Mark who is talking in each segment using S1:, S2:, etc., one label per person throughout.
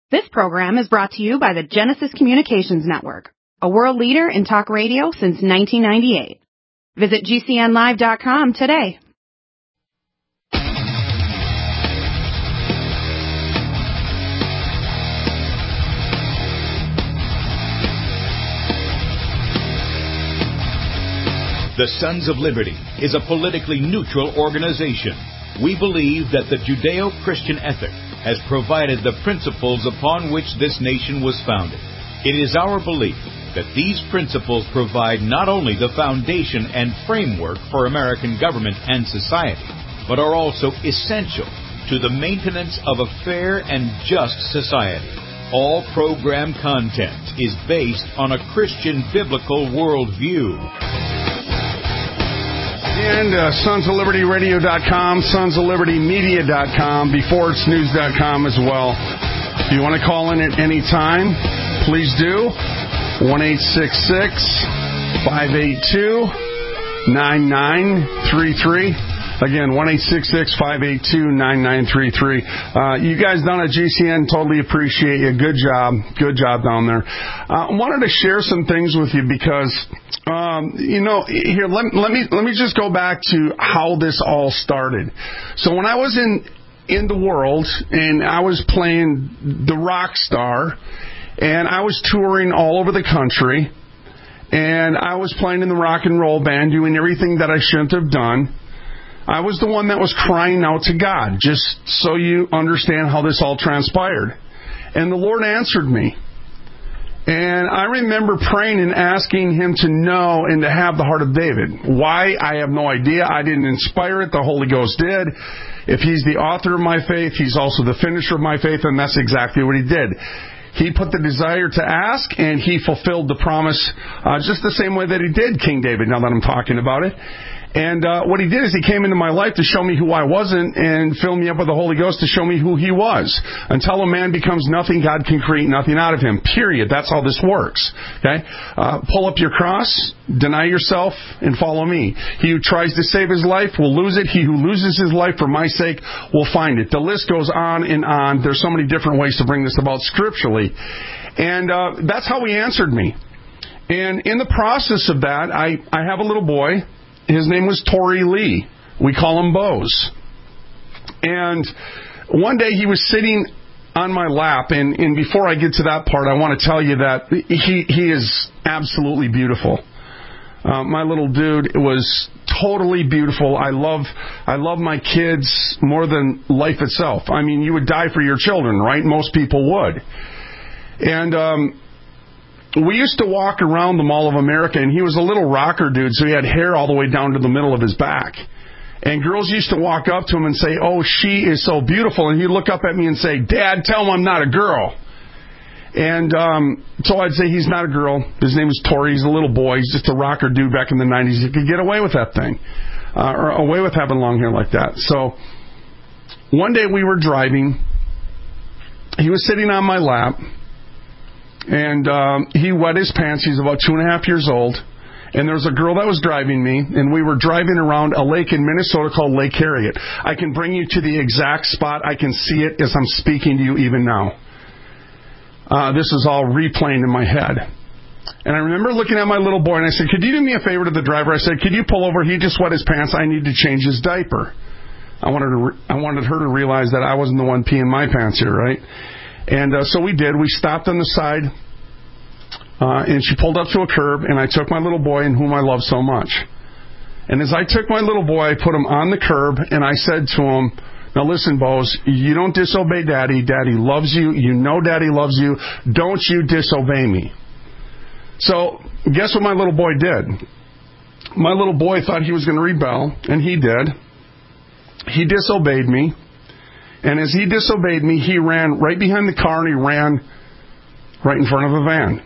S1: This program is brought to you by the Genesis Communications Network, a world leader in talk radio since 1998. Visit GCNlive.com today.
S2: The Sons of Liberty is a politically neutral organization. We believe that the Judeo-Christian ethic has provided the principles upon which this nation was founded. It is our belief that these principles provide not only the foundation and framework for American government and society, but are also essential to the maintenance of a fair and just society. All program content is based on a Christian biblical worldview.
S3: And sonsoflibertyradio.com, sonsoflibertymedia.com, beforeitsnews.com as well. If you want to call in at any time, please do. 1-866-582-9933. Again, 1-866-582-9933. You guys down at GCN, totally appreciate you. Good job. Good job down there. I wanted to share some things with you because, here, let me just go back to how this all started. So when I was in the world and I was playing the rock star and I was touring all over the country and I was playing in the rock and roll band, doing everything that I shouldn't have done, I was the one that was crying out to God, just so you understand how this all transpired. And the Lord answered me. And I remember praying and asking Him to know and to have the heart of David. Why? I have no idea. I didn't inspire it. The Holy Ghost did. If He's the author of my faith, He's also the finisher of my faith, and that's exactly what He did. He put the desire to ask, and He fulfilled the promise just the same way that He did King David, now that I'm talking about it. And what He did is He came into my life to show me who I wasn't and fill me up with the Holy Ghost to show me who He was. Until a man becomes nothing, God can create nothing out of him. Period. That's how this works. Okay? Pull up your cross, deny yourself, and follow me. He who tries to save his life will lose it. He who loses his life for my sake will find it. The list goes on and on. There's so many different ways to bring this about scripturally. And that's how He answered me. And in the process of that, I have a little boy. His name was Tory Lee. We call him Bose. And one day he was sitting on my lap, and before I get to that part, I want to tell you that he is absolutely beautiful. My little dude was totally beautiful. I love my kids more than life itself. I mean, you would die for your children, right? Most people would. And we used to walk around the Mall of America, and he was a little rocker dude, so he had hair all the way down to the middle of his back. And girls used to walk up to him and say, "Oh, she is so beautiful." And he'd look up at me and say, "Dad, tell him I'm not a girl." And so I'd say, "He's not a girl. His name is Tory. He's a little boy. He's just a rocker dude back in the 90s. He could get away with that thing, or away with having long hair like that." So one day we were driving. He was sitting on my lap. And he wet his pants. He's about 2.5 years old. And there was a girl that was driving me, and we were driving around a lake in Minnesota called Lake Harriet. I can bring you to the exact spot. I can see it as I'm speaking to you even now. This is all replaying in my head. And I remember looking at my little boy, and I said, "Could you do me a favor?" To the driver, I said, "Could you pull over? He just wet his pants. I need to change his diaper." I wanted her to realize that I wasn't the one peeing my pants here, right? And so we did. We stopped on the side, and she pulled up to a curb, and I took my little boy, in whom I love so much. And as I took my little boy, I put him on the curb, and I said to him, "Now listen, Bose, you don't disobey Daddy. Daddy loves you. You know Daddy loves you. Don't you disobey me." So guess what my little boy did? My little boy thought he was going to rebel, and he did. He disobeyed me. And as he disobeyed me, he ran right behind the car, and he ran right in front of a van.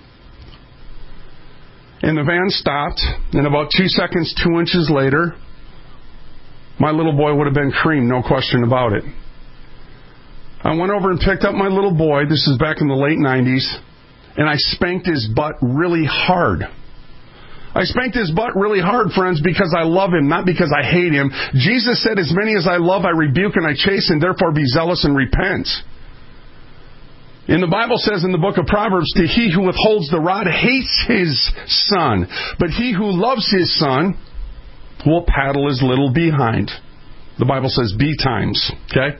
S3: And the van stopped, and about 2 seconds, 2 inches later, my little boy would have been creamed, no question about it. I went over and picked up my little boy, this is back in the late 90s, and I spanked his butt really hard. I spanked his butt really hard, friends, because I love him, not because I hate him. Jesus said, "As many as I love, I rebuke and I chasten, therefore be zealous and repent." And the Bible says in the book of Proverbs, to he who withholds the rod hates his son, but he who loves his son will paddle his little behind. The Bible says be times, okay?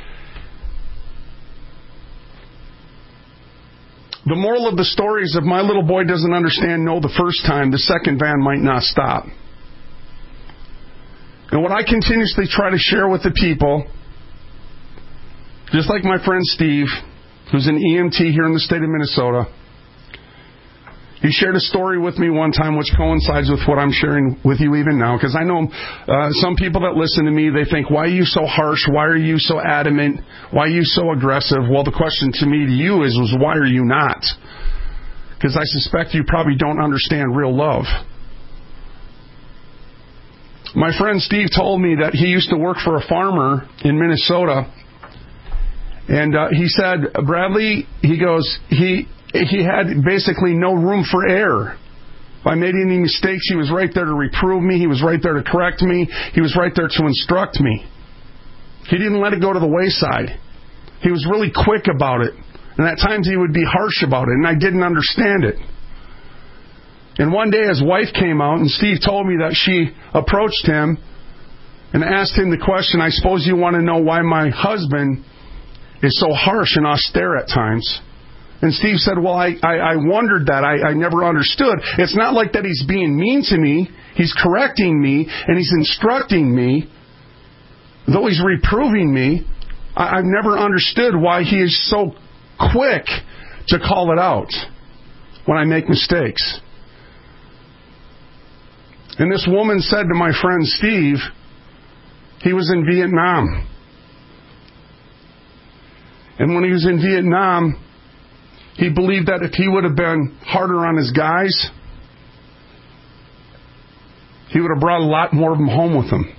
S3: The moral of the story is if my little boy doesn't understand no the first time, the second van might not stop. And what I continuously try to share with the people, just like my friend Steve, who's an EMT here in the state of Minnesota, he shared a story with me one time which coincides with what I'm sharing with you even now, because I know some people that listen to me, they think, why are you so harsh? Why are you so adamant? Why are you so aggressive? Well, the question to me to you is why are you not? Because I suspect you probably don't understand real love. My friend Steve told me that he used to work for a farmer in Minnesota, and he said, Bradley, he goes, he had basically no room for error. If I made any mistakes, he was right there to reprove me. He was right there to correct me. He was right there to instruct me. He didn't let it go to the wayside. He was really quick about it. And at times he would be harsh about it, and I didn't understand it. And one day his wife came out, and Steve told me that she approached him and asked him the question, I suppose you want to know why my husband is so harsh and austere at times. And Steve said, well, I wondered that. I never understood. It's not like that he's being mean to me. He's correcting me, and he's instructing me. Though he's reproving me, I've never understood why he is so quick to call it out when I make mistakes. And this woman said to my friend Steve, he was in Vietnam. And when he was in Vietnam, he believed that if he would have been harder on his guys, he would have brought a lot more of them home with him.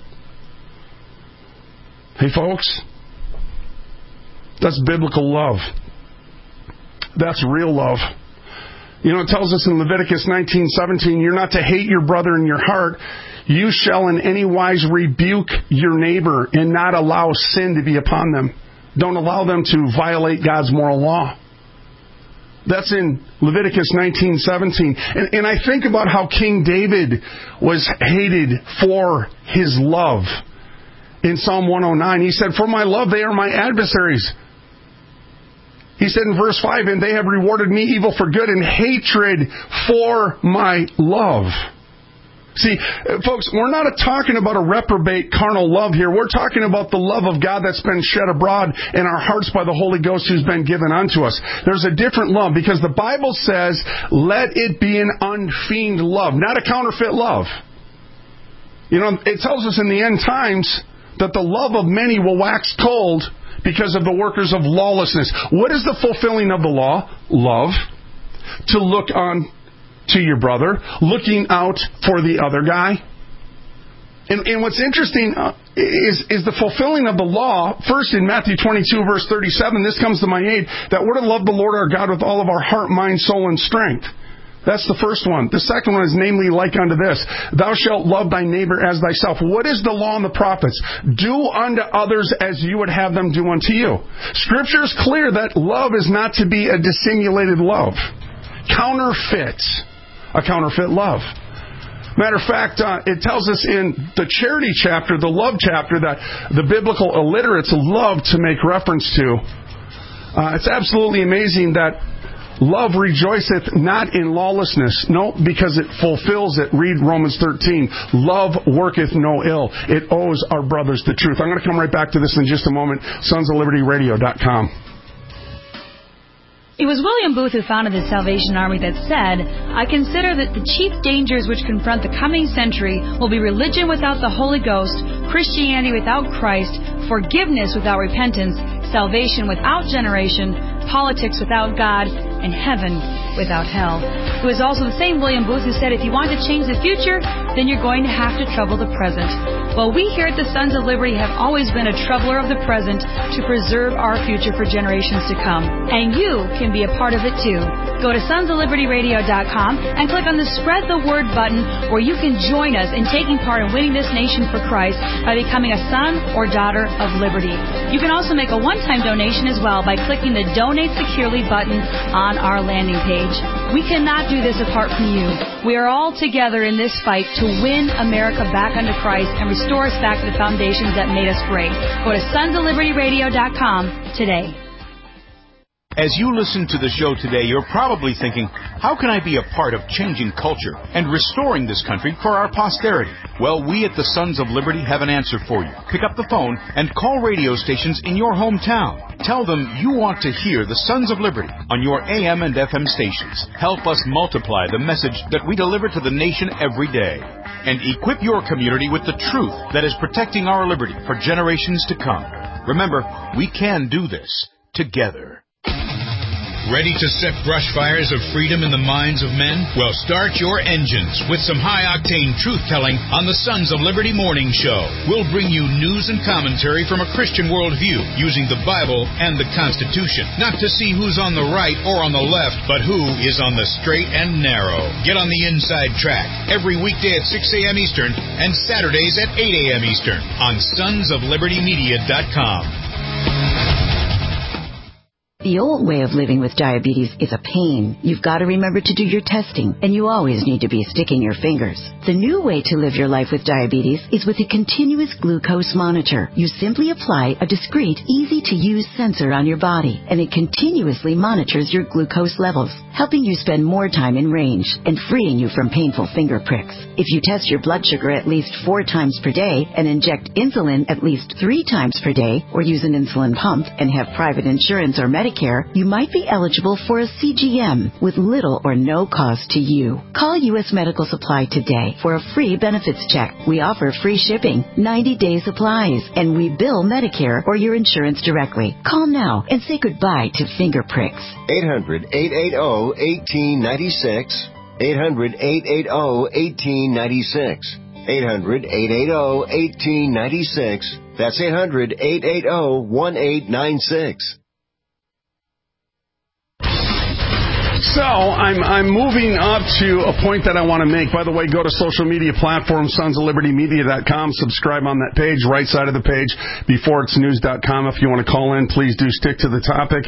S3: Hey, folks, that's biblical love. That's real love. You know, it tells us in Leviticus 19:17, you're not to hate your brother in your heart. You shall in any wise rebuke your neighbor and not allow sin to be upon them. Don't allow them to violate God's moral law. That's in Leviticus 19:17. And I think about how King David was hated for his love. In Psalm 109, he said, for my love they are my adversaries. He said in verse 5, and they have rewarded me evil for good and hatred for my love. See, folks, we're not talking about a reprobate carnal love here. We're talking about the love of God that's been shed abroad in our hearts by the Holy Ghost who's been given unto us. There's a different love because the Bible says, let it be an unfeigned love, not a counterfeit love. You know, it tells us in the end times that the love of many will wax cold because of the workers of lawlessness. What is the fulfilling of the law? Love. To look on to your brother, looking out for the other guy. And what's interesting is the fulfilling of the law, first in Matthew 22, verse 37, this comes to my aid, that we're to love the Lord our God with all of our heart, mind, soul, and strength. That's the first one. The second one is namely like unto this, thou shalt love thy neighbor as thyself. What is the law and the prophets? Do unto others as you would have them do unto you. Scripture is clear that love is not to be a dissimulated love. A counterfeit love. Matter of fact, it tells us in the charity chapter, the love chapter, that the biblical illiterates love to make reference to. It's absolutely amazing that love rejoiceth not in lawlessness. No, because it fulfills it. Read Romans 13. Love worketh no ill. It owes our brothers the truth. I'm going to come right back to this in just a moment. SonsOfLibertyRadio.com.
S4: It was William Booth who founded the Salvation Army that said, I consider that the chief dangers which confront the coming century will be religion without the Holy Ghost, Christianity without Christ, forgiveness without repentance, salvation without generation, politics without God, and heaven without hell. It was also the same William Booth who said, if you want to change the future, then you're going to have to trouble the present. Well, we here at the Sons of Liberty have always been a troubler of the present to preserve our future for generations to come. And you can be a part of it too. Go to sonsoflibertyradio.com and click on the Spread the Word button, where you can join us in taking part in winning this nation for Christ by becoming a son or daughter of liberty. You can also make a one-time donation as well by clicking the Donate Securely button on our landing page. We cannot do this apart from you. We are all together in this fight to win America back unto Christ and restore us back to the foundations that made us great. Go to sonsoflibertyradio.com today.
S2: As you listen to the show today, you're probably thinking, how can I be a part of changing culture and restoring this country for our posterity? Well, we at the Sons of Liberty have an answer for you. Pick up the phone and call radio stations in your hometown. Tell them you want to hear the Sons of Liberty on your AM and FM stations. Help us multiply the message that we deliver to the nation every day. And equip your community with the truth that is protecting our liberty for generations to come. Remember, we can do this together.
S5: Ready to set brush fires of freedom in the minds of men? Well, start your engines with some high-octane truth-telling on the Sons of Liberty Morning Show. We'll bring you news and commentary from a Christian worldview using the Bible and the Constitution. Not to see who's on the right or on the left, but who is on the straight and narrow. Get on the inside track every weekday at 6 a.m. Eastern and Saturdays at 8 a.m. Eastern on sonsoflibertymedia.com.
S6: The old way of living with diabetes is a pain. You've got to remember to do your testing, and you always need to be sticking your fingers. The new way to live your life with diabetes is with a continuous glucose monitor. You simply apply a discreet, easy-to-use sensor on your body, and it continuously monitors your glucose levels, helping you spend more time in range and freeing you from painful finger pricks. If you test your blood sugar at least 4 times per day and inject insulin at least 3 times per day, or use an insulin pump and have private insurance or Medicare, you might be eligible for a CGM with little or no cost to you. Call U.S. Medical Supply today for a free benefits check. We offer free shipping, 90-day supplies, and we bill Medicare or your insurance directly. Call now and say goodbye to finger pricks.
S7: 800-880-1896. 800-880-1896. 800-880-1896. That's 800-880-1896.
S3: So I'm moving up to a point that I want to make. By the way, go to social media platform, sonsoflibertymedia.com. Subscribe on that page, right side of the page, beforeitsnews.com. If you want to call in, please do stick to the topic,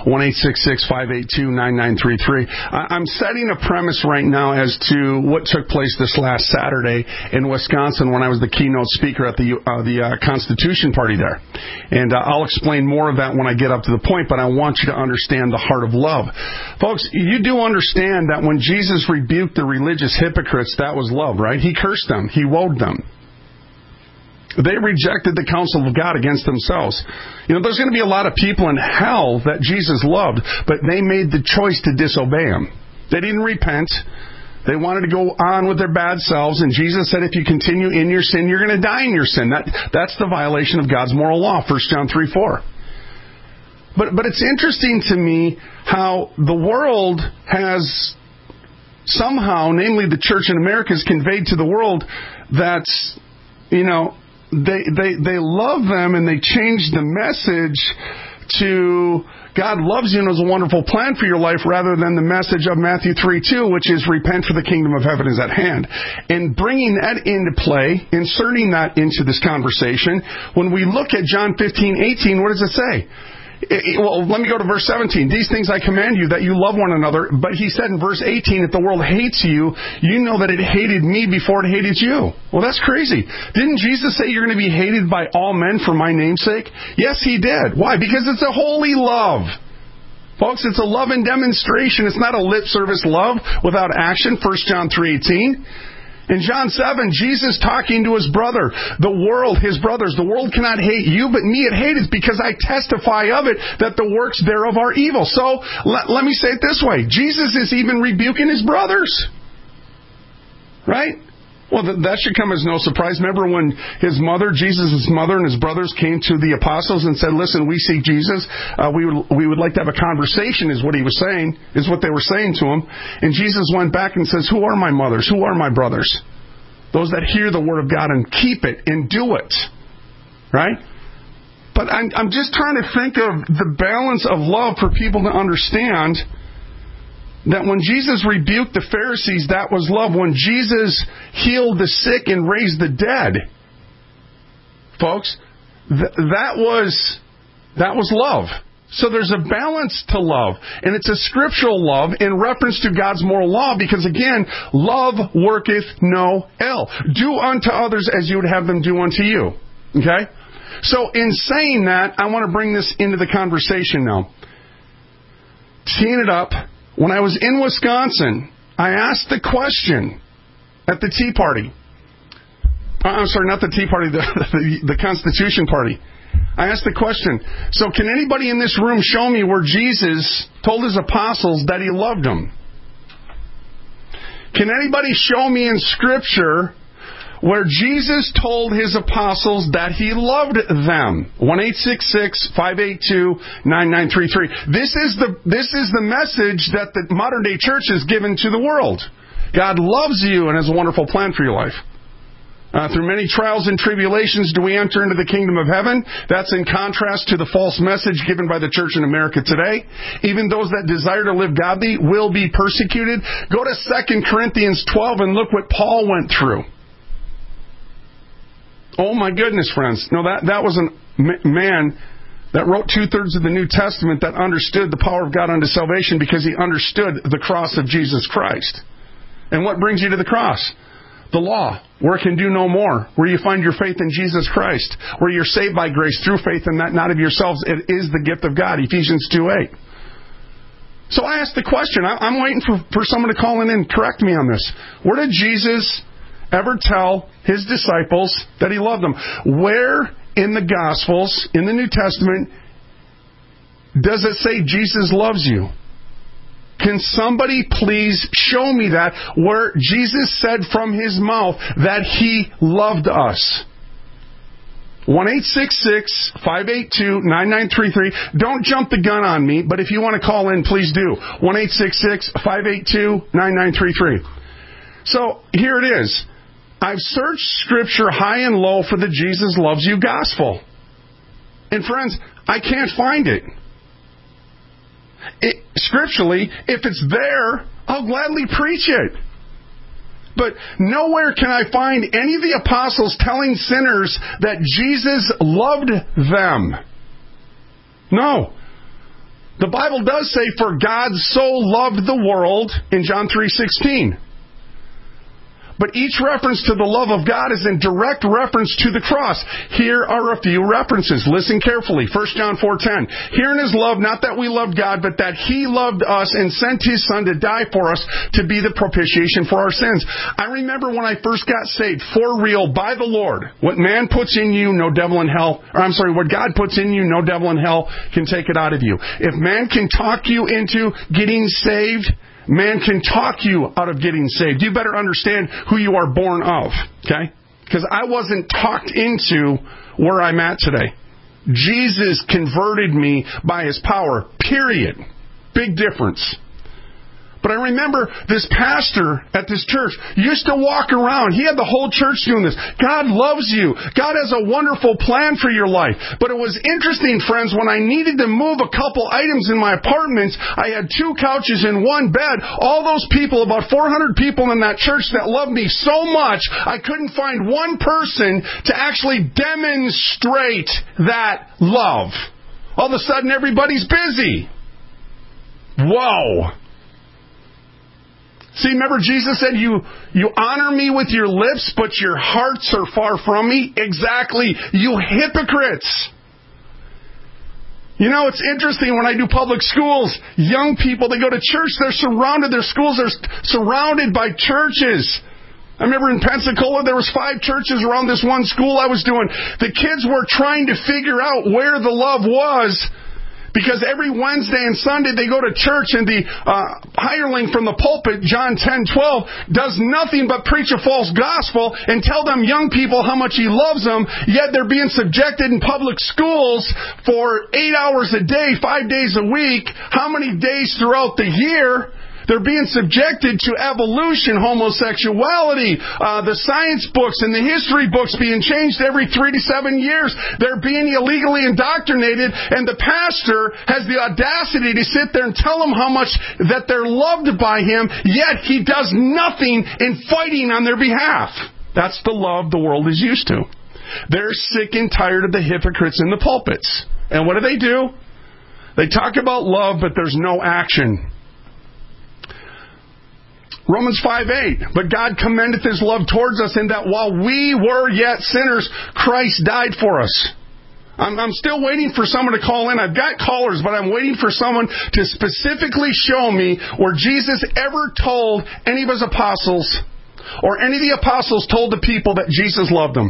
S3: 1-866-582-9933. I'm setting a premise right now as to what took place this last Saturday in Wisconsin when I was the keynote speaker at the Constitution Party there. And I'll explain more of that when I get up to the point, but I want you to understand the heart of love. Folks, you do understand that when Jesus rebuked the religious hypocrites, that was love, right? He cursed them. He woed them. They rejected the counsel of God against themselves. You know, there's going to be a lot of people in hell that Jesus loved, but they made the choice to disobey Him. They didn't repent. They wanted to go on with their bad selves, and Jesus said, if you continue in your sin, you're going to die in your sin. That's the violation of God's moral law, 1 John 3:4. But it's interesting to me how the world has somehow, namely the church in America, has conveyed to the world that, you know, they love them, and they change the message to God loves you and has a wonderful plan for your life, rather than the message of Matthew 3:2, which is repent, for the kingdom of heaven is at hand. And bringing that into play, inserting that into this conversation, when we look at John 15:18, what does it say? Well, let me go to verse 17. These things I command you, that you love one another. But he said in verse 18, if the world hates you, you know that it hated me before it hated you. Well, that's crazy. Didn't Jesus say you're going to be hated by all men for my name's sake? Yes, He did. Why? Because it's a holy love. Folks, it's a love in demonstration. It's not a lip service love without action, 1 John 3:18. In John 7, Jesus talking to his brother, the world, his brothers, the world cannot hate you, but me it hateth, because I testify of it that the works thereof are evil. So, let me say it this way. Jesus is even rebuking his brothers. Right? Well, that should come as no surprise. Remember when his mother, Jesus' mother, and his brothers came to the apostles and said, listen, we seek Jesus. We would like to have a conversation, is what he was saying, is what they were saying to him. And Jesus went back and says, who are my mothers? Who are my brothers? Those that hear the word of God and keep it and do it. Right? But I'm just trying to think of the balance of love for people to understand that when Jesus rebuked the Pharisees, that was love. When Jesus healed the sick and raised the dead, folks, that was love. So there's a balance to love. And it's a scriptural love in reference to God's moral law because, again, love worketh no ill. Do unto others as you would have them do unto you. Okay? So in saying that, I want to bring this into the conversation now. Teeing it up, when I was in Wisconsin, I asked the question at the Tea Party. I'm sorry, not the Tea Party, the Constitution Party. I asked the question, so can anybody in this room show me where Jesus told his apostles that he loved them? Can anybody show me in Scripture where Jesus told his apostles that he loved them? 1-866-582-9933. This is the message that the modern day church has given to the world. God loves you and has a wonderful plan for your life. Through many trials and tribulations do we enter into the kingdom of heaven. That's in contrast to the false message given by the church in America today. Even those that desire to live godly will be persecuted. Go to 2 Corinthians 12 and look what Paul went through. Oh my goodness, friends. No, that was a man that wrote 2/3 of the New Testament that understood the power of God unto salvation because he understood the cross of Jesus Christ. And what brings you to the cross? The law, where it can do no more, where you find your faith in Jesus Christ, where you're saved by grace through faith and that not of yourselves. It is the gift of God, Ephesians 2:8. So I asked the question. I'm waiting for someone to call in and correct me on this. Where did Jesus ever tell his disciples that he loved them? Where in the Gospels, in the New Testament, does it say Jesus loves you? Can somebody please show me that where Jesus said from his mouth that he loved us? 1-866-582-9933. Don't jump the gun on me, but if you want to call in, please do. 1-866-582-9933. So here it is. I've searched Scripture high and low for the Jesus loves you gospel. And friends, I can't find it. Scripturally, if it's there, I'll gladly preach it. But nowhere can I find any of the apostles telling sinners that Jesus loved them. No. The Bible does say, for God so loved the world in John 3:16. But each reference to the love of God is in direct reference to the cross. Here are a few references. Listen carefully. 1 John 4:10. Herein is love, not that we loved God, but that He loved us and sent His Son to die for us to be the propitiation for our sins. I remember when I first got saved, for real, by the Lord. What man puts in you, no devil in hell. What God puts in you, no devil in hell can take it out of you. If man can talk you into getting saved, man can talk you out of getting saved. You better understand who you are born of, okay? Because I wasn't talked into where I'm at today. Jesus converted me by His power, period. Big difference. But I remember this pastor at this church used to walk around. He had the whole church doing this. God loves you. God has a wonderful plan for your life. But it was interesting, friends, when I needed to move a couple items in my apartments, I had 2 couches and 1 bed. All those people, about 400 people in that church that loved me so much, I couldn't find one person to actually demonstrate that love. All of a sudden, everybody's busy. Whoa. See, remember Jesus said, you honor me with your lips, but your hearts are far from me? Exactly. You hypocrites. You know, it's interesting when I do public schools, young people, they go to church, their schools are surrounded by churches. I remember in Pensacola, there was 5 churches around this one school I was doing. The kids were trying to figure out where the love was, Because every Wednesday and Sunday they go to church and the hireling from the pulpit, John 10:12, does nothing but preach a false gospel and tell them young people how much he loves them, yet they're being subjected in public schools for 8 hours a day, 5 days a week. How many days throughout the year? They're being subjected to evolution, homosexuality, the science books and the history books being changed every 3 to 7 years. They're being illegally indoctrinated, and the pastor has the audacity to sit there and tell them how much that they're loved by him, yet he does nothing in fighting on their behalf. That's the love the world is used to. They're sick and tired of the hypocrites in the pulpits. And what do? They talk about love, but there's no action. Romans 5:8, but God commendeth His love towards us in that while we were yet sinners, Christ died for us. I'm still waiting for someone to call in. I've got callers, but I'm waiting for someone to specifically show me where Jesus ever told any of His apostles or any of the apostles told the people that Jesus loved them.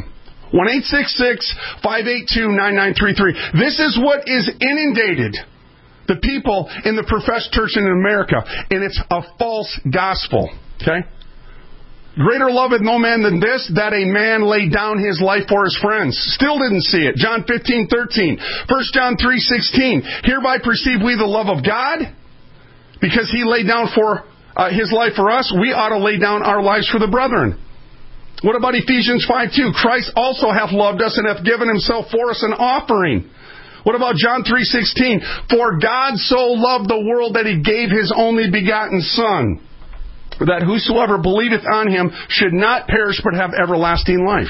S3: 1-866-582-9933. This is what is inundated the people in the professed church in America, and it's a false gospel. Okay? Greater loveth no man than this, that a man lay down his life for his friends. Still didn't see it. John 15:13. 1 John 3:16. Hereby perceive we the love of God, because He laid down for His life for us. We ought to lay down our lives for the brethren. What about Ephesians 5:2? Christ also hath loved us and hath given Himself for us an offering. What about John 3:16? For God so loved the world that He gave His only begotten Son, that whosoever believeth on Him should not perish but have everlasting life.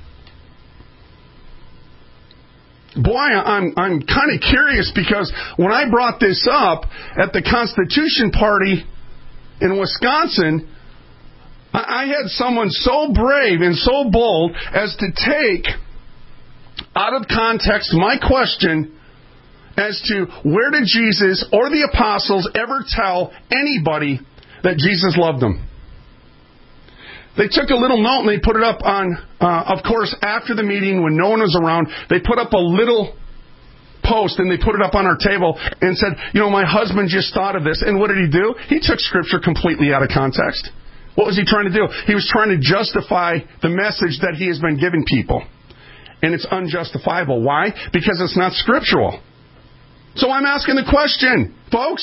S3: Boy, I'm kind of curious, because when I brought this up at the Constitution Party in Wisconsin, I had someone so brave and so bold as to take out of context my question as to where did Jesus or the apostles ever tell anybody that Jesus loved them. They took a little note and they put it up on, of course, after the meeting when no one was around, they put up a little post and they put it up on our table and said, my husband just thought of this. And what did he do? He took Scripture completely out of context. What was he trying to do? He was trying to justify the message that he has been giving people. And it's unjustifiable. Why? Because it's not scriptural. So I'm asking the question, folks,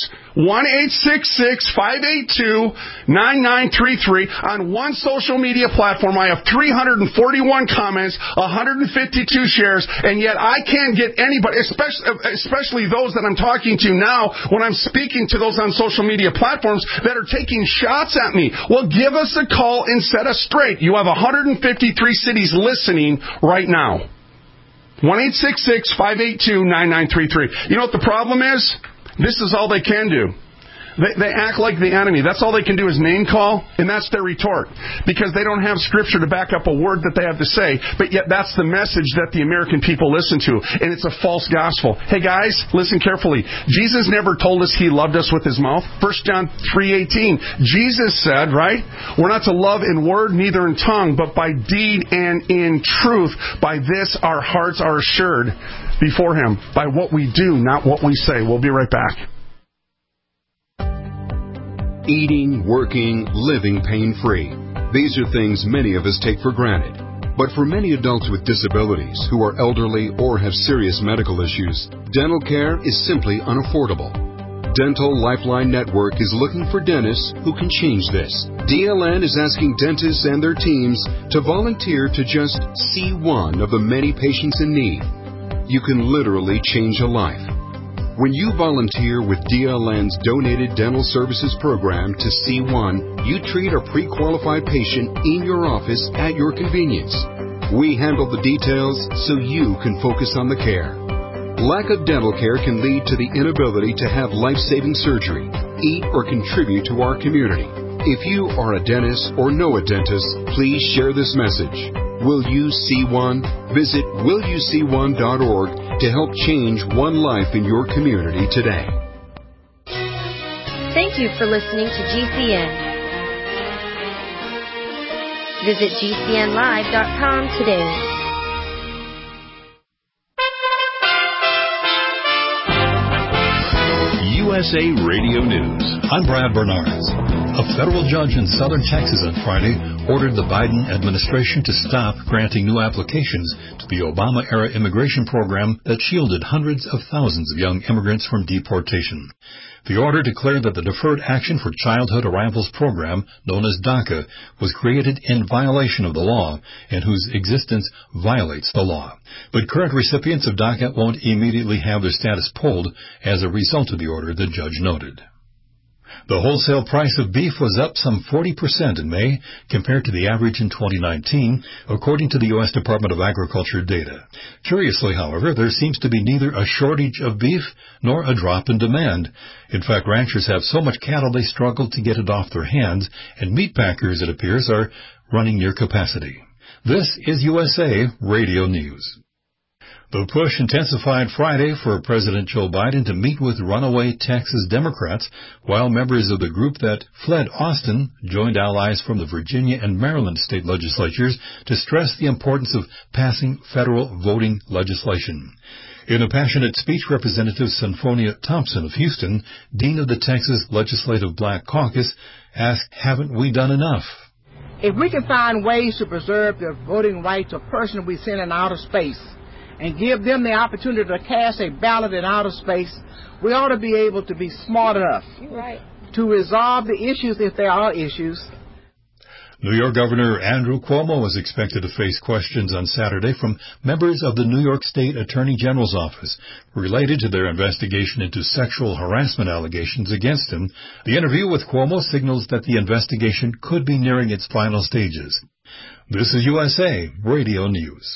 S3: 1-866-582-9933. On one social media platform, I have 341 comments, 152 shares, and yet I can't get anybody, especially those that I'm talking to now when I'm speaking to those on social media platforms that are taking shots at me. Well, give us a call and set us straight. You have 153 cities listening right now. 1-866-582-9933. You know what the problem is? This is all they can do. They act like the enemy. That's all they can do is name call, and that's their retort. Because they don't have Scripture to back up a word that they have to say, but yet that's the message that the American people listen to, and it's a false gospel. Hey guys, listen carefully. Jesus never told us He loved us with His mouth. 1 John 3:18. Jesus said, right, we're not to love in word, neither in tongue, but by deed and in truth. By this our hearts are assured before Him, by what we do, not what we say. We'll be right back.
S8: Eating, working, living pain-free. These are things many of us take for granted. But for many adults with disabilities who are elderly or have serious medical issues, dental care is simply unaffordable. Dental Lifeline Network is looking for dentists who can change this. DLN is asking dentists and their teams to volunteer to just see one of the many patients in need. You can literally change a life. When you volunteer with DLN's Donated Dental Services program to C1, you treat a pre-qualified patient in your office at your convenience. We handle the details so you can focus on the care. Lack of dental care can lead to the inability to have life-saving surgery, eat, or contribute to our community. If you are a dentist or know a dentist, please share this message. Will You See One? Visit willyouseeone.org to help change one life in your community today.
S9: Thank you for listening to GCN. Visit GCNlive.com today.
S10: USA Radio News. I'm Brad Bernards. A federal judge in southern Texas on Friday ordered the Biden administration to stop granting new applications to the Obama-era immigration program that shielded hundreds of thousands of young immigrants from deportation. The order declared that the Deferred Action for Childhood Arrivals program, known as DACA, was created in violation of the law and whose existence violates the law. But current recipients of DACA won't immediately have their status pulled as a result of the order, the judge noted. The wholesale price of beef was up some 40% in May compared to the average in 2019, according to the U.S. Department of Agriculture data. Curiously, however, there seems to be neither a shortage of beef nor a drop in demand. In fact, ranchers have so much cattle they struggle to get it off their hands, and meat packers, it appears, are running near capacity. This is USA Radio News. The push intensified Friday for President Joe Biden to meet with runaway Texas Democrats, while members of the group that fled Austin joined allies from the Virginia and Maryland state legislatures to stress the importance of passing federal voting legislation. In a passionate speech, Representative Symphonia Thompson of Houston, dean of the Texas Legislative Black Caucus, asked, "Haven't we done enough?"
S11: If we can find ways to preserve the voting rights of persons we send in outer space, and give them the opportunity to cast a ballot in outer space, we ought to be able to be smart enough to resolve the issues if there are issues.
S10: New York Governor Andrew Cuomo is expected to face questions on Saturday from members of the New York State Attorney General's office related to their investigation into sexual harassment allegations against him. The interview with Cuomo signals that the investigation could be nearing its final stages. This is USA Radio News.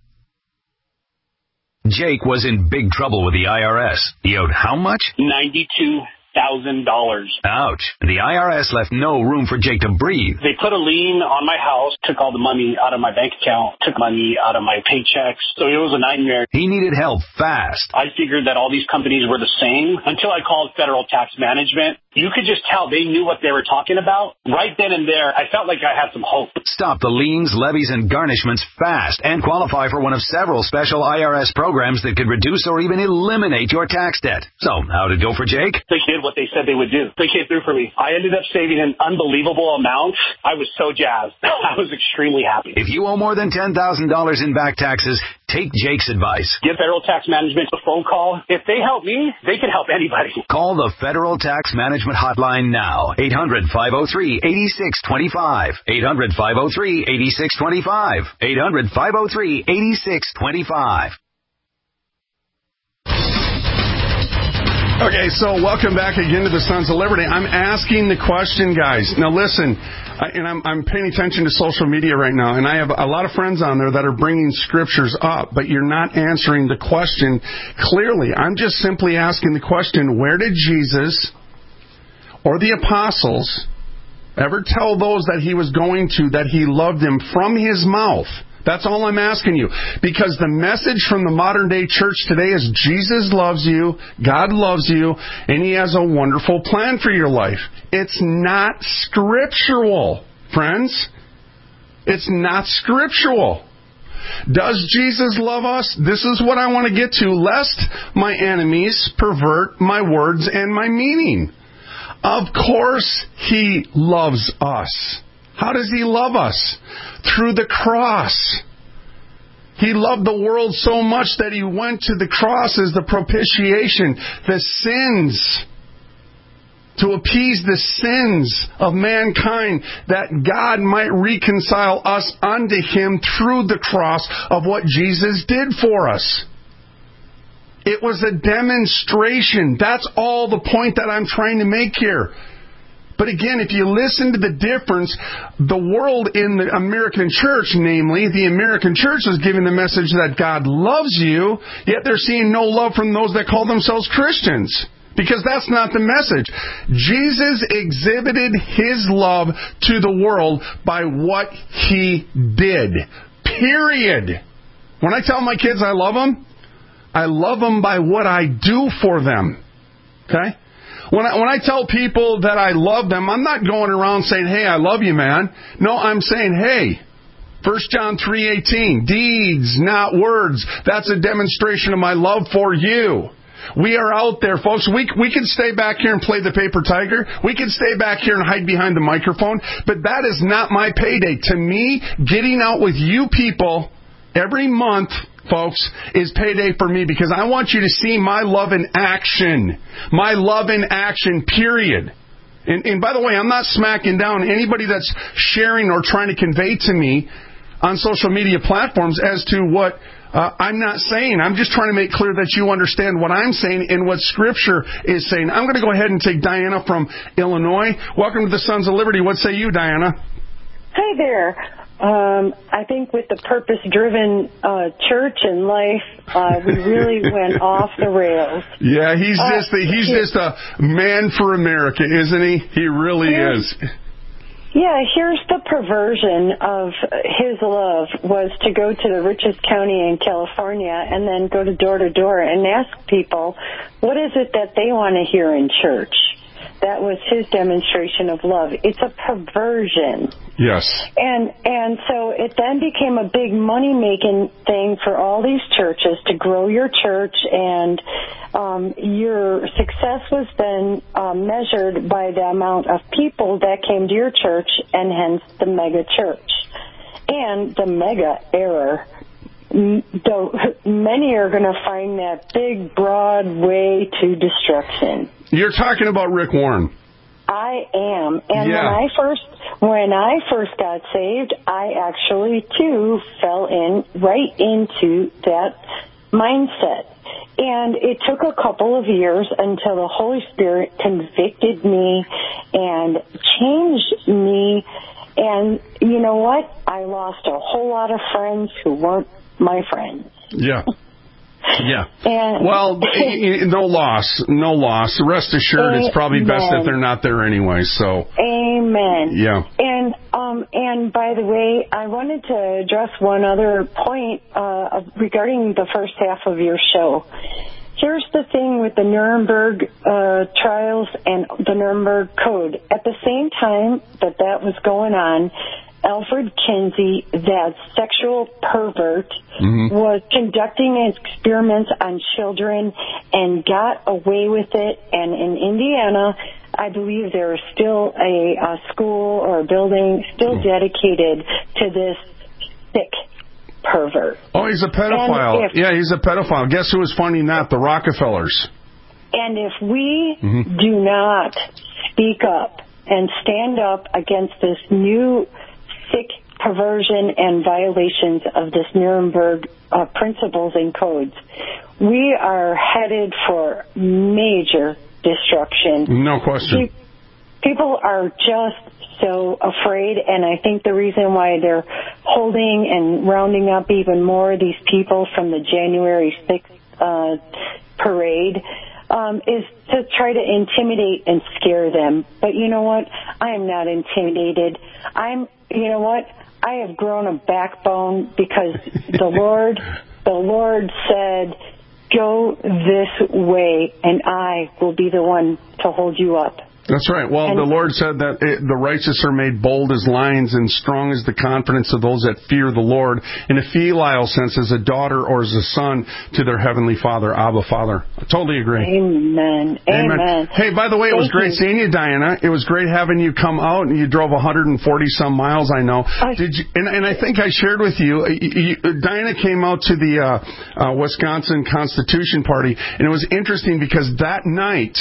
S12: Jake was in big trouble with the IRS. He owed how much?
S13: $92,000.
S12: Ouch. The IRS left no room for Jake to breathe.
S13: They put a lien on my house, took all the money out of my bank account, took money out of my paychecks. So it was a nightmare.
S12: He needed help fast.
S13: I figured that all these companies were the same until I called Federal Tax Management. You could just tell they knew what they were talking about. Right then and there, I felt like I had some hope.
S12: Stop the liens, levies, and garnishments fast and qualify for one of several special IRS programs that could reduce or even eliminate your tax debt. So, how'd it go for Jake?
S13: They did what they said they would do. They came through for me. I ended up saving an unbelievable amount. I was so jazzed. I was extremely happy.
S12: If you owe more than $10,000 in back taxes, take Jake's advice.
S13: Give Federal Tax Management a phone call. If they help me, they can help anybody.
S12: Call the Federal Tax Management Hotline now. 800-503-8625. 800-503-8625. 800-503-8625.
S3: Okay, so welcome back again to the Sons of Liberty. I'm asking the question, guys. Now listen, I'm paying attention to social media right now, and I have a lot of friends on there that are bringing scriptures up, but you're not answering the question clearly. I'm just simply asking the question, where did Jesus or the apostles ever tell those that he was going to that he loved them from his mouth? That's all I'm asking you. Because the message from the modern day church today is Jesus loves you, God loves you, and he has a wonderful plan for your life. It's not scriptural, friends. It's not scriptural. Does Jesus love us? This is what I want to get to, lest my enemies pervert my words and my meaning. Of course he loves us. How does he love us? Through the cross. He loved the world so much that he went to the cross as the propitiation, the sins, to appease the sins of mankind, that God might reconcile us unto him through the cross of what Jesus did for us. It was a demonstration. That's all the point that I'm trying to make here. But again, if you listen to the difference, the world in the American church, namely, the American church is giving the message that God loves you, yet they're seeing no love from those that call themselves Christians. Because that's not the message. Jesus exhibited his love to the world by what he did. Period. When I tell my kids I love them by what I do for them. Okay? When I tell people that I love them, I'm not going around saying, hey, I love you, man. No, I'm saying, hey, 1 John 3:18, deeds, not words. That's a demonstration of my love for you. We are out there, folks. We can stay back here and play the paper tiger. We can stay back here and hide behind the microphone. But that is not my payday. To me, getting out with you people every month, folks, is payday for me, because I want you to see my love in action. My love in action, period. And by the way, I'm not smacking down anybody that's sharing or trying to convey to me on social media platforms as to what I'm not saying. I'm just trying to make clear that you understand what I'm saying and what Scripture is saying. I'm going to go ahead and take Diana from Illinois. Welcome to the Sons of Liberty. What say you, Diana?
S14: Hi there. I think with the purpose-driven church and life, we really went off the rails.
S3: Yeah, he's just a man for America, isn't he? He really is.
S14: Yeah, here's the perversion of his love, was to go to the richest county in California and then go to door to door and ask people, what is it that they want to hear in church? That was his demonstration of love. It's a perversion.
S3: Yes.
S14: And so it then became a big money-making thing for all these churches to grow your church, and your success was then measured by the amount of people that came to your church, and hence the mega church. And the mega error. Though many are going to find that big, broad way to destruction.
S3: You're talking about Rick Warren.
S14: I am. And
S3: yeah.
S14: when I first got saved, I actually, too, fell right into that mindset. And it took a couple of years until the Holy Spirit convicted me and changed me. And you know what? I lost a whole lot of friends who weren't my friends.
S3: Yeah. Yeah. Well, no loss. Rest assured, it's probably best that they're not there anyway. So.
S14: Amen.
S3: Yeah.
S14: And by the way, I wanted to address one other point regarding the first half of your show. Here's the thing with the Nuremberg trials and the Nuremberg Code. At the same time that was going on, Alfred Kinsey, that sexual pervert, was conducting experiments on children and got away with it. And in Indiana, I believe there is still a school or a building still dedicated to this sick pervert.
S3: Oh, he's a pedophile. He's a pedophile. Guess who was funding that? The Rockefellers.
S14: And if we do not speak up and stand up against this new sick perversion and violations of this Nuremberg principles and codes, we are headed for major destruction.
S3: No question.
S14: People are just so afraid, and I think the reason why they're holding and rounding up even more of these people from the January 6th parade is to try to intimidate and scare them. But you know what? I am not intimidated. You know what? I have grown a backbone because the Lord said, go this way, and I will be the one to hold you up.
S3: That's right. Well, the Lord said that the righteous are made bold as lions and strong as the confidence of those that fear the Lord, in a filial sense, as a daughter or as a son to their heavenly Father, Abba Father. I totally agree.
S14: Amen.
S3: Hey, by the way, it was great seeing you, Diana. It was great having you come out, and you drove 140-some miles, I know. Did you? And I think I shared with you, Diana came out to the Wisconsin Constitution Party, and it was interesting because the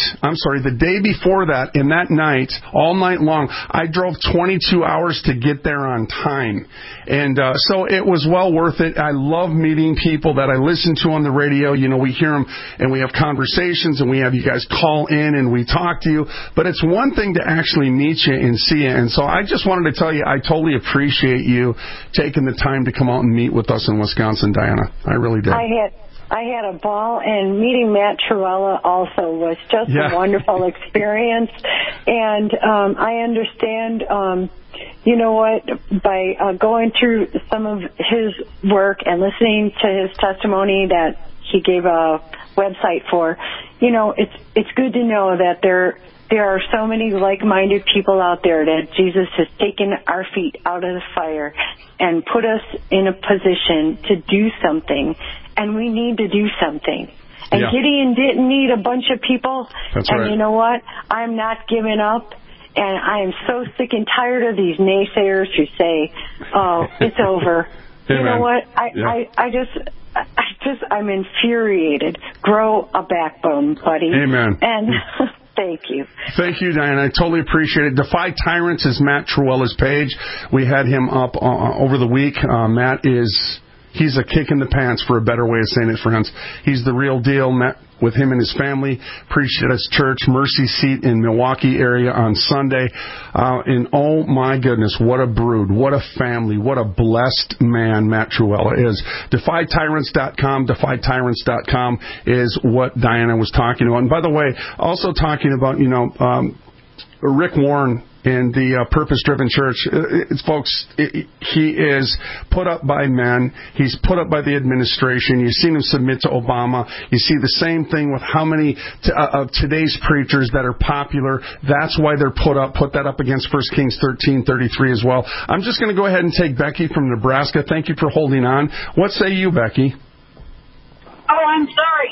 S3: day before that, and that night, all night long, I drove 22 hours to get there on time. And so it was well worth it. I love meeting people that I listen to on the radio. You know, we hear them and we have conversations and we have you guys call in and we talk to you. But it's one thing to actually meet you and see you. And so I just wanted to tell you, I totally appreciate you taking the time to come out and meet with us in Wisconsin, Diana. I really did.
S14: I had a ball, and meeting Matt Truella also was just a wonderful experience. And I understand, you know what, by going through some of his work and listening to his testimony that he gave a website for, you know, it's good to know that there are so many like-minded people out there that Jesus has taken our feet out of the fire and put us in a position to do something. And we need to do something. And
S3: Yeah.
S14: Gideon didn't need a bunch of people.
S3: That's
S14: and
S3: right.
S14: you know what? I'm not giving up. And I am so sick and tired of these naysayers who say, "Oh, it's over." You know what? I'm infuriated. Grow a backbone, buddy.
S3: Amen.
S14: And thank you.
S3: Thank you, Diane. I totally appreciate it. Defy Tyrants is Matt Truella's page. We had him up over the week. Matt he's a kick in the pants, for a better way of saying it, friends. He's the real deal. Met with him and his family. Preached at his church, Mercy Seat in Milwaukee area on Sunday. And oh my goodness, what a brood, what a family, what a blessed man Matt Truella is. DefyTyrants.com, DefyTyrants.com is what Diana was talking about. And by the way, also talking about, Rick Warren in the Purpose-Driven Church. He is put up by men. He's put up by the administration. You've seen him submit to Obama. You see the same thing with how many of today's preachers that are popular. That's why they're put that up against 1 Kings 13:33 as well. I'm just going to go ahead and take Becky from Nebraska. Thank you for holding on. What say you, Becky?
S15: Oh, I'm sorry.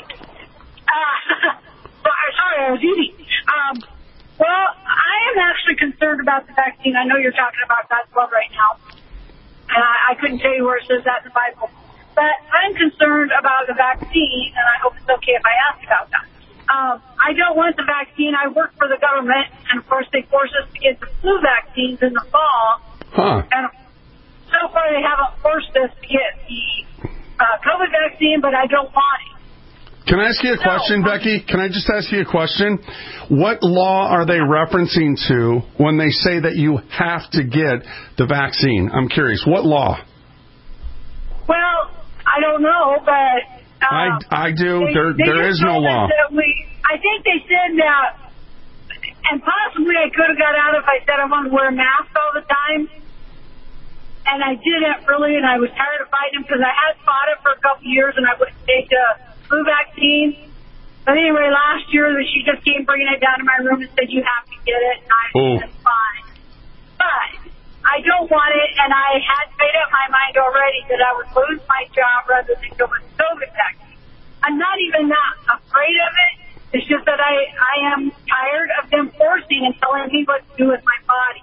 S15: Sorry, I was eating. Well, I am actually concerned about the vaccine. I know you're talking about God's love right now. And I couldn't tell you where it says that in the Bible. But I'm concerned about the vaccine, and I hope it's okay if I ask about that. I don't want the vaccine. I work for the government, and, of course, they force us to get the flu vaccines in the fall.
S3: Huh.
S15: And so far they haven't forced us to get the COVID vaccine, but I don't want it.
S3: Can I ask you a question, Becky? Can I just ask you a question? What law are they referencing to when they say that you have to get the vaccine? I'm curious. What law?
S15: Well, I don't know, but...
S3: I do. There is no law.
S15: I think they said that, and possibly I could have got out if I said I want to wear a mask all the time. And I didn't really, and I was tired of fighting because I had fought it for a couple years, and I wouldn't take the flu vaccine. But anyway, last year she just came bringing it down to my room and said you have to get it, and I said fine. But I don't want it, and I had made up my mind already that I would lose my job rather than go with COVID vaccine. I'm not even not afraid of it. It's just that I am tired of them forcing and telling me what to do with my body.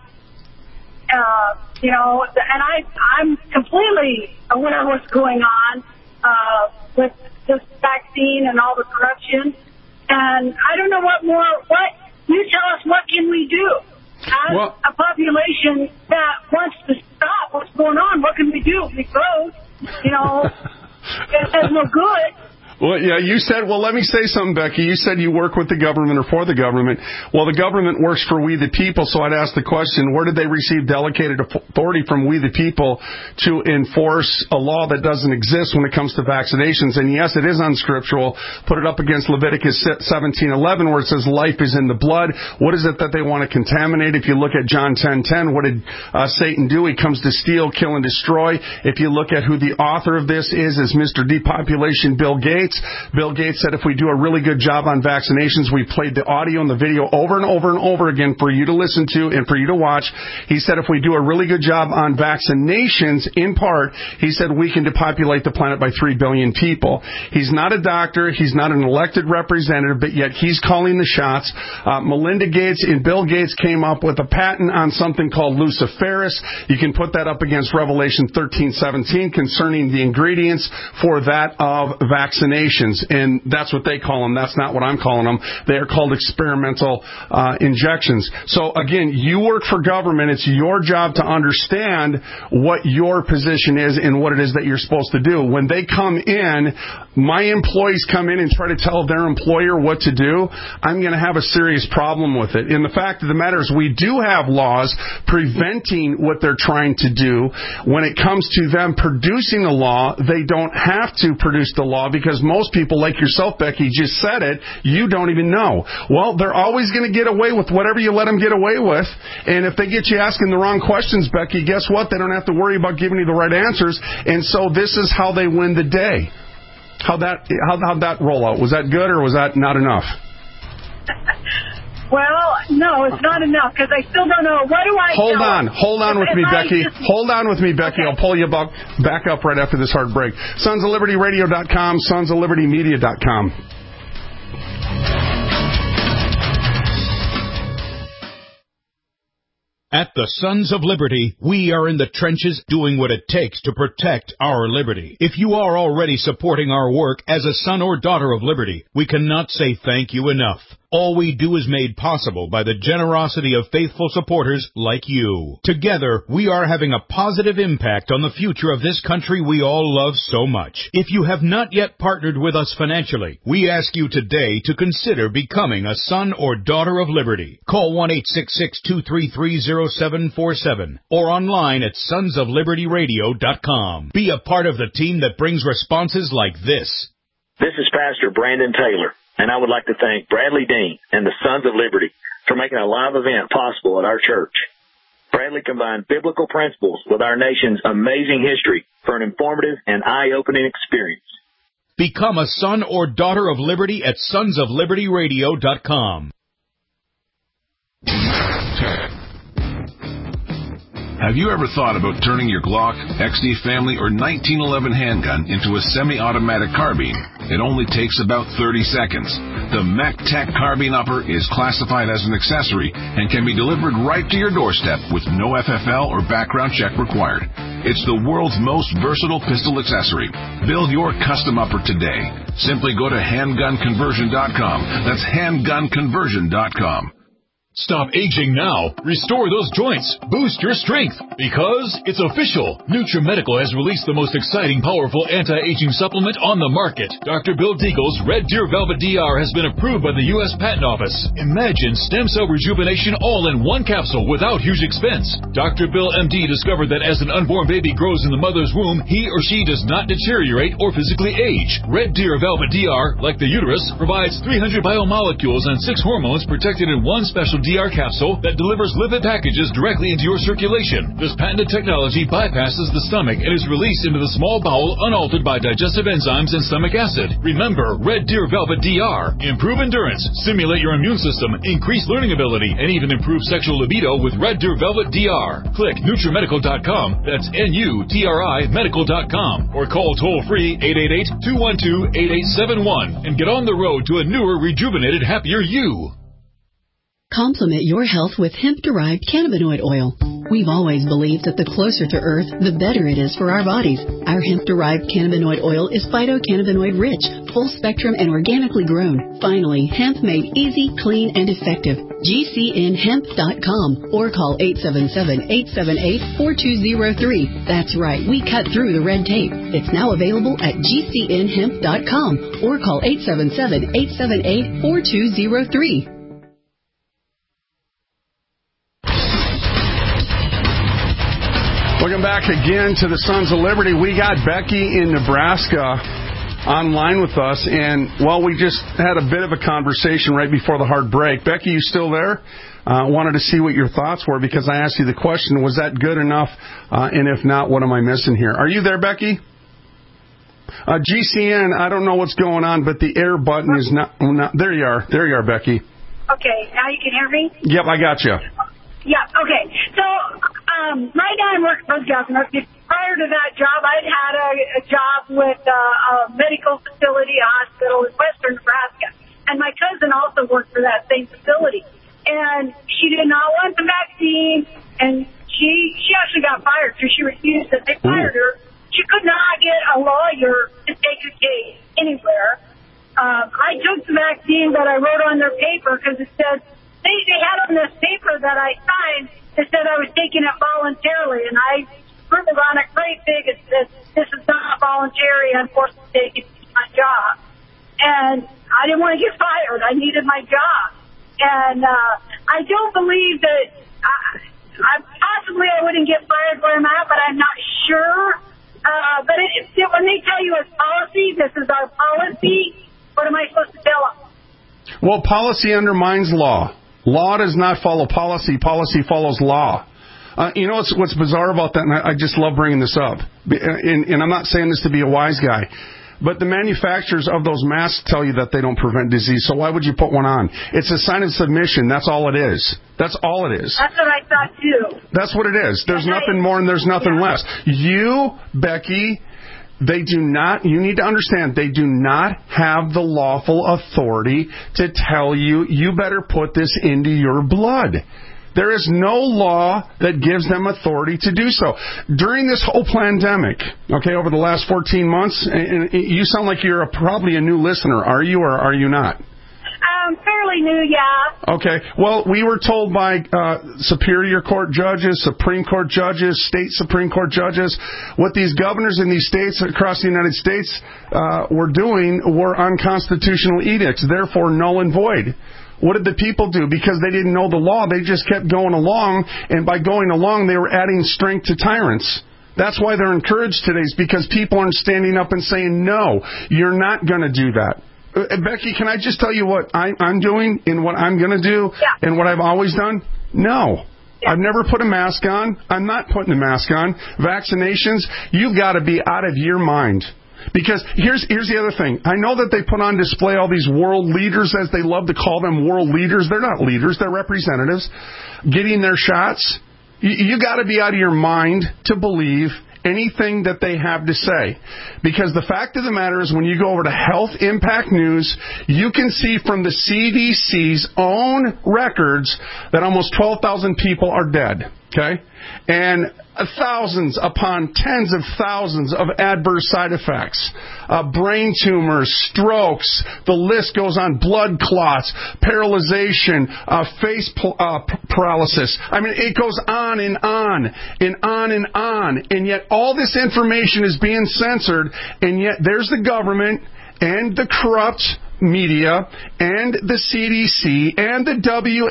S15: And I'm completely aware of what's going on with this vaccine and all the corruption. And I don't know what you tell us, what can we do? As a population that wants to stop what's going on, what can we do? We vote, it does no good.
S3: Well, yeah, you said, let me say something, Becky. You said you work with the government or for the government. Well, the government works for we the people, so I'd ask the question, where did they receive delegated authority from we the people to enforce a law that doesn't exist when it comes to vaccinations? And yes, it is unscriptural. Put it up against Leviticus 17:11, where it says life is in the blood. What is it that they want to contaminate? If you look at John 10:10, what did Satan do? He comes to steal, kill, and destroy. If you look at who the author of this is Mr. Depopulation, Bill Gates. Bill Gates said if we do a really good job on vaccinations, we played the audio and the video over and over and over again for you to listen to and for you to watch. He said if we do a really good job on vaccinations, in part, he said we can depopulate the planet by 3 billion people. He's not a doctor. He's not an elected representative, but yet he's calling the shots. Melinda Gates and Bill Gates came up with a patent on something called Luciferase. You can put that up against Revelation 13:17 concerning the ingredients for that of vaccinations. And that's what they call them. That's not what I'm calling them. They are called experimental injections. So, again, you work for government. It's your job to understand what your position is and what it is that you're supposed to do. When they come in, my employees come in and try to tell their employer what to do, I'm going to have a serious problem with it. And the fact of the matter is we do have laws preventing what they're trying to do. When it comes to them producing the law, they don't have to produce the law because most people, like yourself, Becky, just said it, you don't even know. Well, they're always going to get away with whatever you let them get away with. And if they get you asking the wrong questions, Becky, guess what? They don't have to worry about giving you the right answers. And so this is how they win the day. How'd that roll out? Was that good or was that not enough?
S15: Well, no, it's not enough because I still don't know. What do I
S3: Hold on with me, Becky. Hold on with me, Becky. Okay. I'll pull you back up right after this hard break. SonsOfLibertyRadio.com, SonsOfLibertyMedia.com.
S2: At the Sons of Liberty, we are in the trenches doing what it takes to protect our liberty. If you are already supporting our work as a son or daughter of liberty, we cannot say thank you enough. All we do is made possible by the generosity of faithful supporters like you. Together, we are having a positive impact on the future of this country we all love so much. If you have not yet partnered with us financially, we ask you today to consider becoming a son or daughter of liberty. Call 1-866-233-0747 or online at sonsoflibertyradio.com. Be a part of the team that brings responses like this.
S16: This is Pastor Brandon Taylor, and I would like to thank Bradley Dean and the Sons of Liberty for making a live event possible at our church. Bradley combined biblical principles with our nation's amazing history for an informative and eye-opening experience.
S2: Become a son or daughter of liberty at sonsoflibertyradio.com.
S17: Have you ever thought about turning your Glock, XD Family, or 1911 handgun into a semi-automatic carbine? It only takes about 30 seconds. The MacTac Carbine Upper is classified as an accessory and can be delivered right to your doorstep with no FFL or background check required. It's the world's most versatile pistol accessory. Build your custom upper today. Simply go to handgunconversion.com. That's handgunconversion.com.
S18: Stop aging now. Restore those joints. Boost your strength. Because it's official. NutriMedical has released the most exciting, powerful anti-aging supplement on the market. Dr. Bill Deagle's Red Deer Velvet DR has been approved by the U.S. Patent Office. Imagine stem cell rejuvenation all in one capsule without huge expense. Dr. Bill MD discovered that as an unborn baby grows in the mother's womb, he or she does not deteriorate or physically age. Red Deer Velvet DR, like the uterus, provides 300 biomolecules and 6 hormones protected in one special DR capsule that delivers lipid packages directly into your circulation. This patented technology bypasses the stomach and is released into the small bowel unaltered by digestive enzymes and stomach acid. Remember, Red Deer Velvet DR. Improve endurance, stimulate your immune system, increase learning ability, and even improve sexual libido with Red Deer Velvet DR. Click NutriMedical.com, that's NUTRI medical.com, or call toll-free 888-212-8871 and get on the road to a newer, rejuvenated, happier you.
S19: Complement your health with hemp-derived cannabinoid oil. We've always believed that the closer to Earth, the better it is for our bodies. Our hemp-derived cannabinoid oil is phytocannabinoid-rich, full-spectrum, and organically grown. Finally, hemp made easy, clean, and effective. GCNhemp.com or call 877-878-4203. That's right, we cut through the red tape. It's now available at GCNhemp.com or call 877-878-4203.
S3: Welcome back again to the Sons of Liberty. We got Becky in Nebraska online with us, and, well, we just had a bit of a conversation right before the hard break. Becky, you still there? Wanted to see what your thoughts were because I asked you the question, was that good enough? And if not, what am I missing here? Are you there, Becky? GCN, I don't know what's going on, but the air button is not there you are. There you are, Becky.
S15: Okay, now you can hear me?
S3: Yep, I got you.
S15: Yeah, okay. So, right now I'm working for the governor. Prior to that job, I'd had a job with a medical facility, a hospital in western Nebraska. And my cousin also worked for that same facility. And she did not want the vaccine, and she actually got fired because she refused it. They fired her. She could not get a lawyer to take her case anywhere. I took the vaccine, but I wrote on their paper because it said, they had on this paper that I signed that said I was taking it voluntarily, and I scribbled on it great big. It said, this is not voluntary. I'm forced to take it to my job. And I didn't want to get fired. I needed my job. And I don't believe that possibly I wouldn't get fired where I'm at, but I'm not sure. But when they tell you it's policy, this is our policy, what am I supposed to tell them?
S3: Well, policy undermines law. Law does not follow policy. Policy follows law. You know what's bizarre about that, and I just love bringing this up, and I'm not saying this to be a wise guy, but the manufacturers of those masks tell you that they don't prevent disease, so why would you put one on? It's a sign of submission. That's all it is. That's all it is.
S15: That's what I thought, too.
S3: That's what it is. There's nothing more and there's nothing less. You, Becky, they do not, you need to understand, they do not have the lawful authority to tell you, you better put this into your blood. There is no law that gives them authority to do so. During this whole pandemic, okay, over the last 14 months, and you sound like you're probably a new listener. Are you or are you not?
S15: Fairly new, yeah.
S3: Okay. Well, we were told by Superior Court judges, Supreme Court judges, state Supreme Court judges, what these governors in these states across the United States were doing were unconstitutional edicts, therefore null and void. What did the people do? Because they didn't know the law, they just kept going along, and by going along, they were adding strength to tyrants. That's why they're encouraged today, is because people aren't standing up and saying, no, you're not going to do that. Becky, can I just tell you what I'm doing and what I'm going to do and what I've always done? No. I've never put a mask on. I'm not putting a mask on. Vaccinations, you've got to be out of your mind. Because here's the other thing. I know that they put on display all these world leaders, as they love to call them, world leaders. They're not leaders. They're representatives getting their shots. You got to be out of your mind to believe anything that they have to say. Because the fact of the matter is, when you go over to Health Impact News, you can see from the CDC's own records that almost 12,000 people are dead. Okay? And thousands upon tens of thousands of adverse side effects. Brain tumors, strokes, the list goes on, blood clots, paralyzation, face paralysis. I mean, it goes on and on and on and on. And yet all this information is being censored, and yet there's the government and the corrupt media and the CDC and the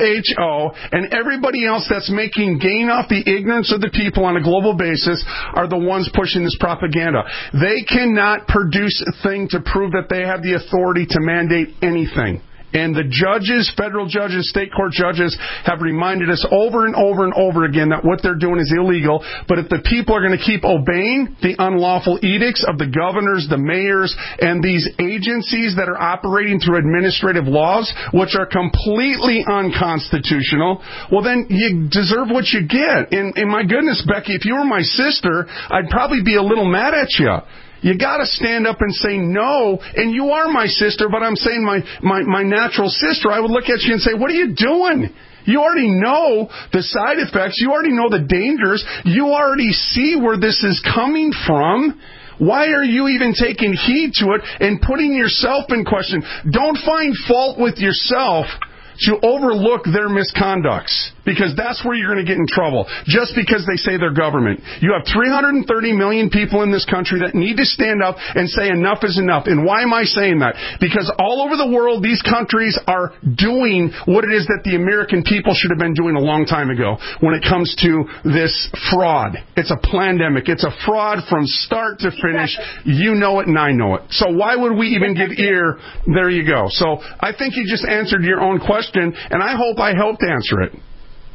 S3: WHO and everybody else that's making gain off the ignorance of the people on a global basis are the ones pushing this propaganda. They cannot produce a thing to prove that they have the authority to mandate anything. And the judges, federal judges, state court judges, have reminded us over and over and over again that what they're doing is illegal. But if the people are going to keep obeying the unlawful edicts of the governors, the mayors, and these agencies that are operating through administrative laws, which are completely unconstitutional, well, then you deserve what you get. And my goodness, Becky, if you were my sister, I'd probably be a little mad at you. You got to stand up and say no, and you are my sister, but I'm saying my natural sister. I would look at you and say, what are you doing? You already know the side effects. You already know the dangers. You already see where this is coming from. Why are you even taking heed to it and putting yourself in question? Don't find fault with yourself to overlook their misconducts, because that's where you're going to get in trouble, just because they say they're government. You have 330 million people in this country that need to stand up and say enough is enough. And why am I saying that? Because all over the world, these countries are doing what it is that the American people should have been doing a long time ago when it comes to this fraud. It's a pandemic. It's a fraud from start to finish. You know it and I know it. So why would we even give ear? There you go. So I think you just answered your own question, and I hope I helped answer it.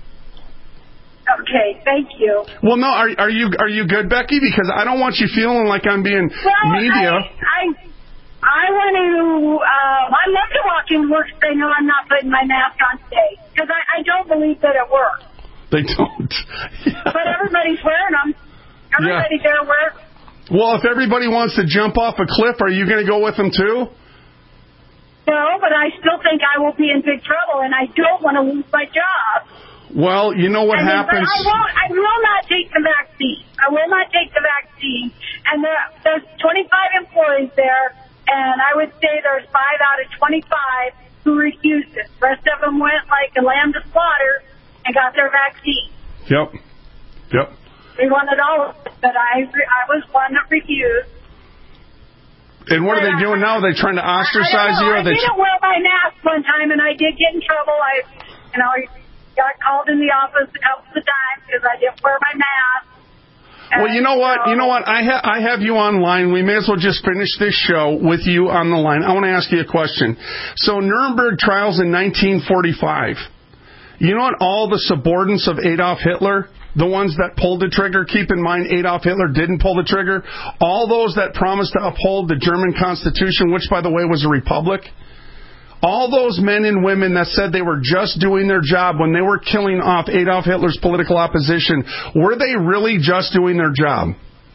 S15: Okay, thank you.
S3: Well, no, are you good, Becky? Because I don't want you feeling like I'm being media.
S15: I want to. I love to walk in work. They know I'm not putting my mask on today, because I don't believe that it works.
S3: They don't.
S15: But everybody's wearing them. Everybody's there wearing.
S3: Well, if everybody wants to jump off a cliff, are you going to go with them too?
S15: No, but I still think I will be in big trouble, and I don't want to lose my job.
S3: Well, you know what happens.
S15: I will not take the vaccine. I will not take the vaccine. And there's 25 employees there, and I would say there's 5 out of 25 who refused it. The rest of them went like a lamb to slaughter and got their vaccine.
S3: Yep.
S15: We wanted all of it, but I was one that refused.
S3: And what are they doing now? Are they trying to ostracize you?
S15: I didn't wear my mask one time, and I did get in trouble. I got called in the office a couple of times because I didn't wear my mask.
S3: Well, you know what? I have you online. We may as well just finish this show with you on the line. I want to ask you a question. So Nuremberg trials in 1945. You know what all the subordinates of Adolf Hitler, the ones that pulled the trigger, keep in mind Adolf Hitler didn't pull the trigger, all those that promised to uphold the German Constitution, which, by the way, was a republic, all those men and women that said they were just doing their job when they were killing off Adolf Hitler's political opposition, were they really just doing their job?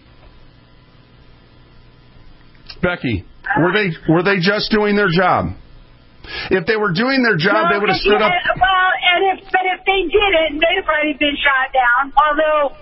S3: Becky, were they just doing their job? If they were doing their job, they would have stood up.
S15: Well, but if they didn't, already been shot down, although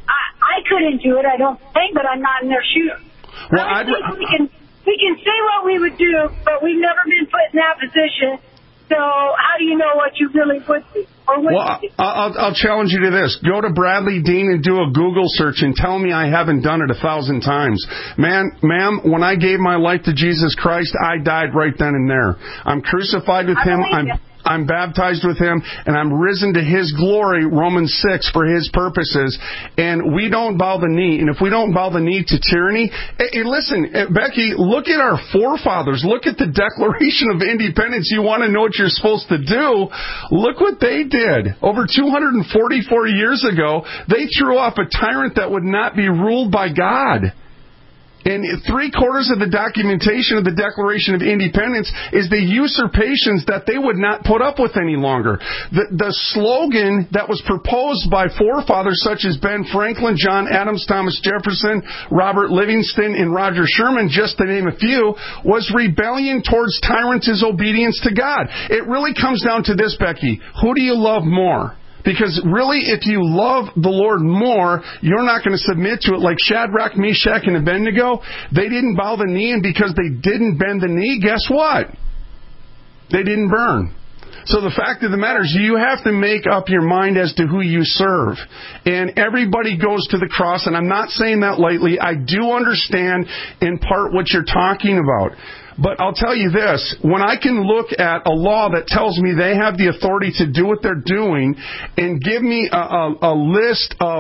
S15: I couldn't do it, I don't think, but I'm not in their shoes.
S3: Well,
S15: I think we can say what we would do, but we've never been put in that position. So how do you know what you really would do? Well,
S3: I'll challenge you to this. Go to Bradley Dean and do a Google search and tell me I haven't done it 1,000 times. Ma'am, when I gave my life to Jesus Christ, I died right then and there. I'm crucified with Him. I'm baptized with Him, and I'm risen to His glory, Romans 6, for His purposes. And we don't bow the knee. And if we don't bow the knee to tyranny, listen, Becky, look at our forefathers. Look at the Declaration of Independence. You want to know what you're supposed to do? Look what they did. Over 244 years ago, they threw off a tyrant that would not be ruled by God. And 3/4 of the documentation of the Declaration of Independence is the usurpations that they would not put up with any longer. The slogan that was proposed by forefathers such as Ben Franklin, John Adams, Thomas Jefferson, Robert Livingston, and Roger Sherman, just to name a few, was rebellion towards tyrants is obedience to God. It really comes down to this, Becky. Who do you love more? Because really, if you love the Lord more, you're not going to submit to it. Like Shadrach, Meshach, and Abednego, they didn't bow the knee, and because they didn't bend the knee, guess what? They didn't burn. So the fact of the matter is you have to make up your mind as to who you serve. And everybody goes to the cross, and I'm not saying that lightly. I do understand in part what you're talking about. But I'll tell you this, when I can look at a law that tells me they have the authority to do what they're doing and give me a list of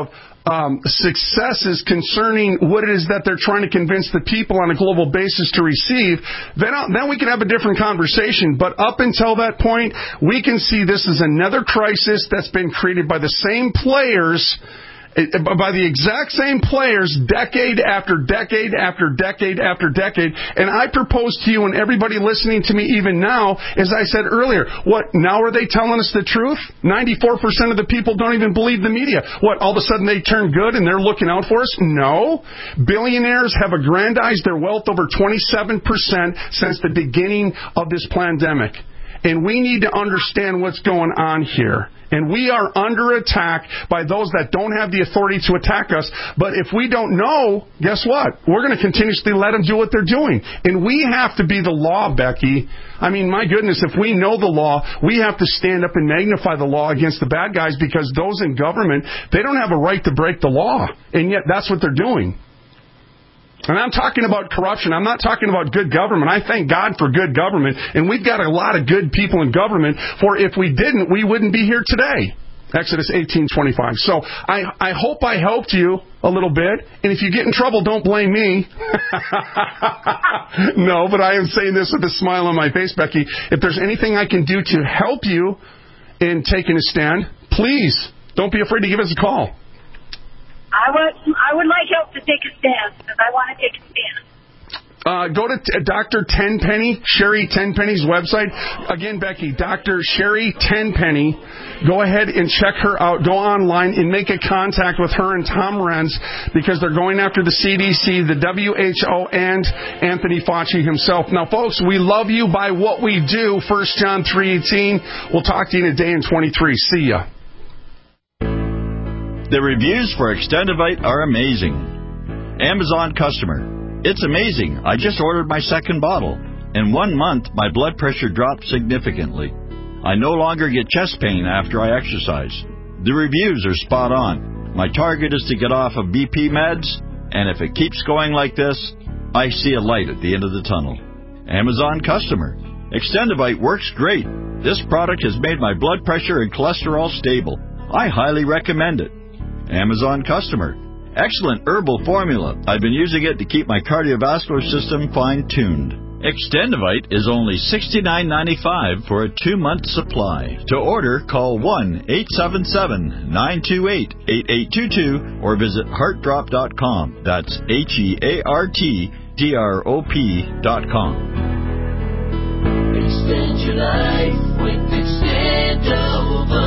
S3: successes concerning what it is that they're trying to convince the people on a global basis to receive, then we can have a different conversation. But up until that point, we can see this is another crisis that's been created by the same players, by the exact same players, decade after decade after decade after decade. And I propose to you and everybody listening to me even now, as I said earlier, what, now are they telling us the truth? 94% of the people don't even believe the media. What, all of a sudden they turn good and they're looking out for us? No. Billionaires have aggrandized their wealth over 27% since the beginning of this pandemic. And we need to understand what's going on here. And we are under attack by those that don't have the authority to attack us. But if we don't know, guess what? We're going to continuously let them do what they're doing. And we have to be the law, Becky. I mean, my goodness, if we know the law, we have to stand up and magnify the law against the bad guys, because those in government, they don't have a right to break the law. And yet that's what they're doing. And I'm talking about corruption. I'm not talking about good government. I thank God for good government. And we've got a lot of good people in government. For if we didn't, we wouldn't be here today. Exodus 18:25. So I hope I helped you a little bit. And if you get in trouble, don't blame me. No, but I am saying this with a smile on my face, Becky. If there's anything I can do to help you in taking a stand, please don't be afraid to give us a call.
S15: I would like help to take a stand, because I want to take a stand.
S3: Go to Dr. Tenpenny, Sherry Tenpenny's website. Again, Becky, Dr. Sherry Tenpenny. Go ahead and check her out. Go online and make a contact with her and Tom Renz, because they're going after the CDC, the WHO, and Anthony Fauci himself. Now, folks, we love you by what we do. 1 John 3:18. We'll talk to you in a day in 23. See ya.
S20: The reviews for Extendivite are amazing. Amazon customer. It's amazing. I just ordered my second bottle. In 1 month, my blood pressure dropped significantly. I no longer get chest pain after I exercise. The reviews are spot on. My target is to get off of BP meds, and if it keeps going like this, I see a light at the end of the tunnel. Amazon customer. Extendivite works great. This product has made my blood pressure and cholesterol stable. I highly recommend it. Amazon customer. Excellent herbal formula. I've been using it to keep my cardiovascular system fine-tuned. Extendivite is only $69.95 for a 2-month supply. To order, call 1-877-928-8822 or visit heartdrop.com. That's HEARTDROP.com.
S21: Extend your life with Extendovite.